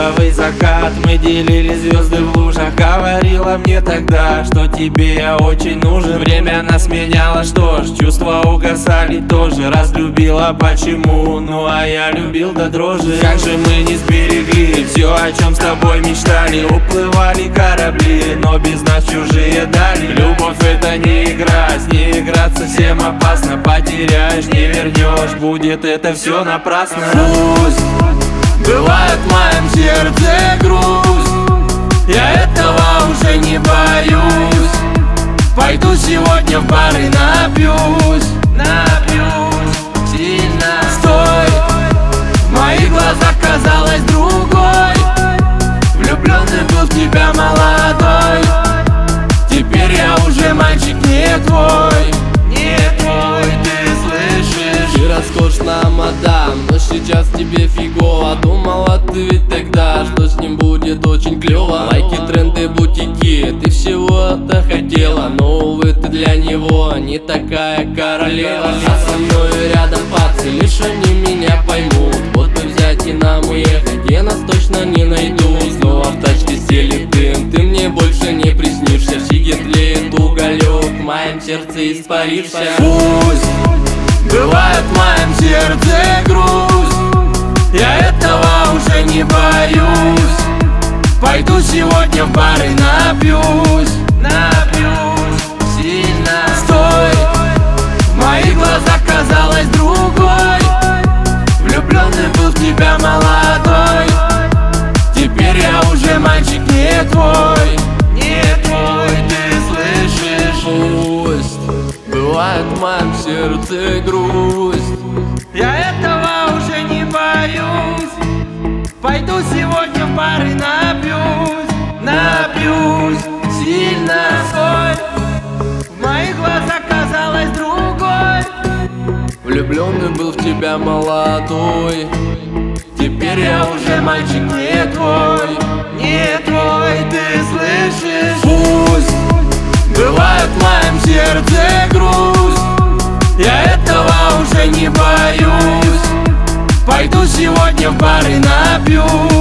розовый закат. Мы делили звезды в лужах. Говорила мне тогда, что тебе я очень нужен. Время нас меняло, что ж, чувства угасали тоже. Разлюбила почему, ну а я любил до дрожи. Как же мы не сберегли все, о чем с тобой мечтали. Уплывали корабли, но без нас чужие дали. Любовь это не игра, с ней играть совсем опасно. Потеряешь, не вернешь, будет это все напрасно. Пусть бывает в моем сердце грусть, я этого уже не боюсь. Пойду сегодня в бар и напьюсь, сильно. Стой, в моих глазах казалось другой. Влюбленный был в тебя молодой. Теперь я уже мальчик не твой, ты слышишь? Ты роскошна, мадам, но сейчас тебе фигово. Думала ты ведь тогда, что с ним будет очень клево. Лайки, тренды, бутики, ты всего-то хотела. Но, увы, ты для него не такая королева. А со мной рядом пацы, лишь они меня поймут. Вот бы взять и нам уехать, я нас точно не найду. Снова в тачке сели дым, ты мне больше не приснишься. В сиге тлеет уголек, в моем сердце испаришься. Пусть бывает в моем сердце грусть, я этого уже не боюсь. Пойду сегодня в бар и напьюсь, сильно. Стой, в моих глазах казалось другой. Влюбленный был в тебя молодой. Теперь я уже мальчик не твой, ты слышишь? Пусть бывает в моем сердце грусть, я этого уже не боюсь. Пойду сегодня в бар и напьюсь, сильно. Стой, в моих глазах казалось другой. влюбленный был в тебя молодой. Теперь я уже мальчик не твой, ты слышишь? Пусть бывает в моем сердце грусть, я этого уже не боюсь. Пойду сегодня в бар и напьюсь.